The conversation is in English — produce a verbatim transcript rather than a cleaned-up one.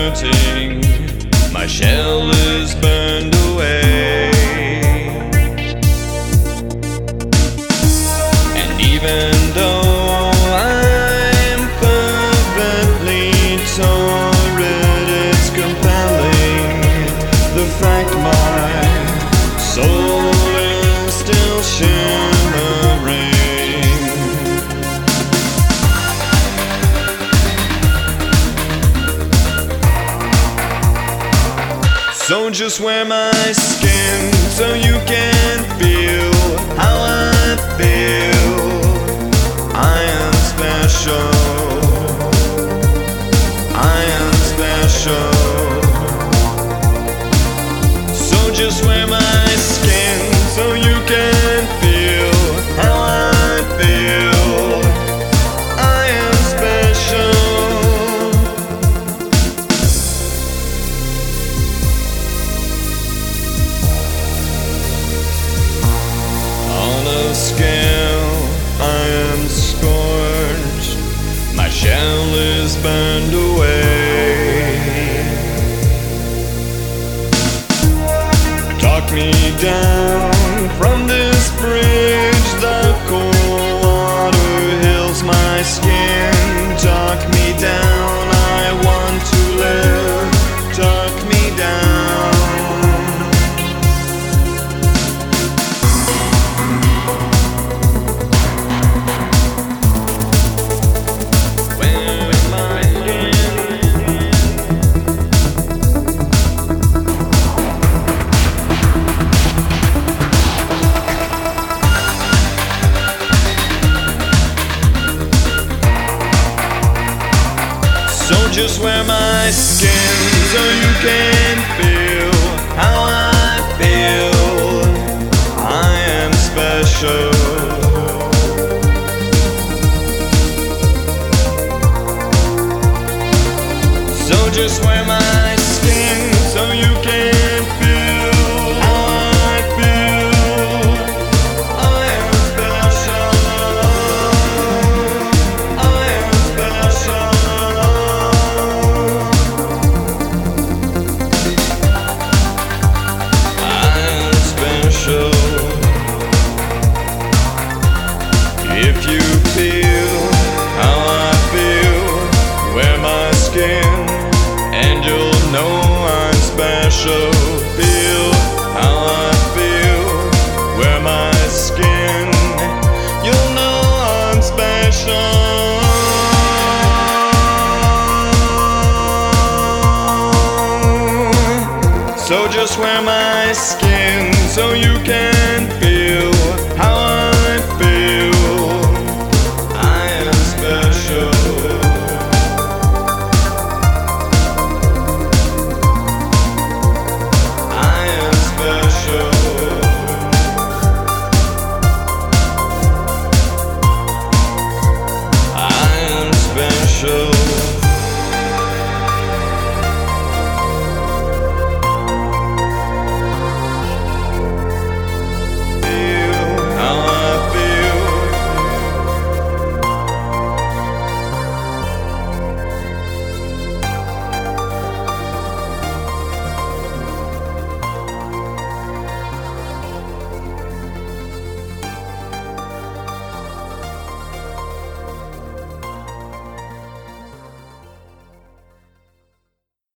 hurting, my shell is burned away. And even though I'm fervently torrid, it's compelling, the fact my soul is still shimmering. So just wear my skin so you can feel how I feel. I am special, I am special. So just wear my skin so you can feel how I feel. I am special. On a scale, I am scorched, my shell is burned away. Talk me down from this bridge, the cold water heals my skin. Talk me down, I want to live. Talk me down. So just wear my skin so you can feel how I feel. I am special. So just wear my skin so you can feel how I feel. I am special. I am special. If you feel how I feel, wear my skin and you'll know I'm special. Feel how I feel, wear my skin, you'll know I'm special. So just wear my skin so you can